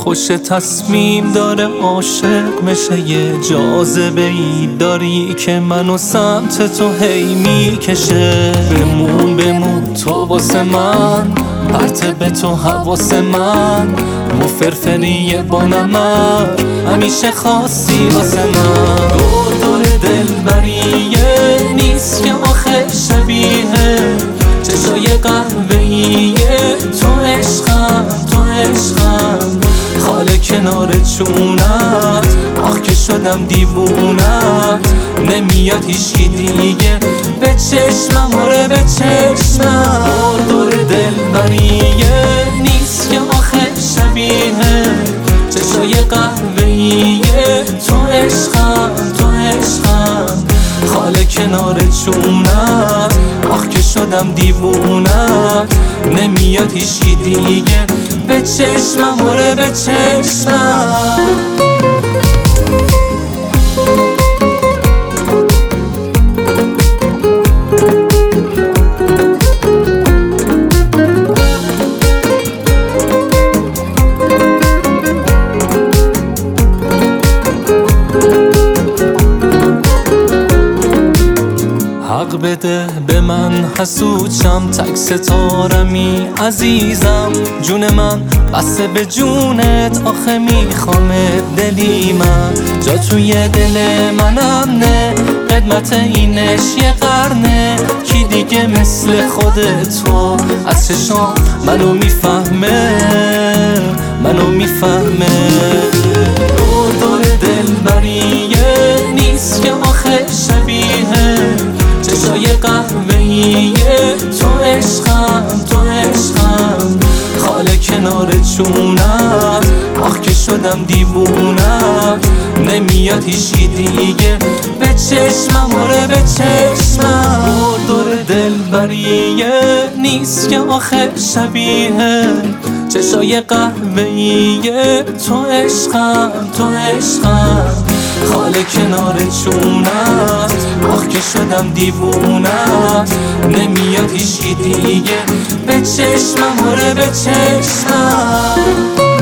خوش تصمیم داره عاشق میشه، یه جاذبه ای داری که منو سمت تو هی میکشه. بمون تو واسه من، پرت به تو حواس من، مفرفریه با نمر، همیشه خاصی واسه من. دور دلبریه نیست که آخه شبیه چشای قهوه‌ایه. تو عشقم خاله کنار چونت، آخ که شدم دیوونت. نمیاد هیچی دیگه به چشمم، آره به چشمم. دور دلبریه نیست که آخه شبیه چشای قهوه‌ایه. تو عشقم خاله کنار چونت، آخ که شدم دیوونت. نمیاد هیچی دیگه به چشمم، آره به چشمم. حق بده به من حسود شم، تک ستارمی عزیزم. جون من بسته به جونت، آخه میخوامت دلی من. جا توی دل منم نه، قدمت اینش یه قرنه. کی دیگه مثل خودت تو از چشام منو میفهمه. دور دلبریه نیست که آخه شبیه چشای قهوه‌ایه. تو عشقم خاله کنار چونت، آخ که شدم دیوونت. نمیاد هیچی دیگه به چشمم، آره به چشمم. دور دلبریه نیست که آخه شبیه چشای قهوه‌ایه. تو عشقم خاله کنار چونت، آخ که شدم دیوونت. نمیاد هیچی دیگه به چشمم، آره به چشمم.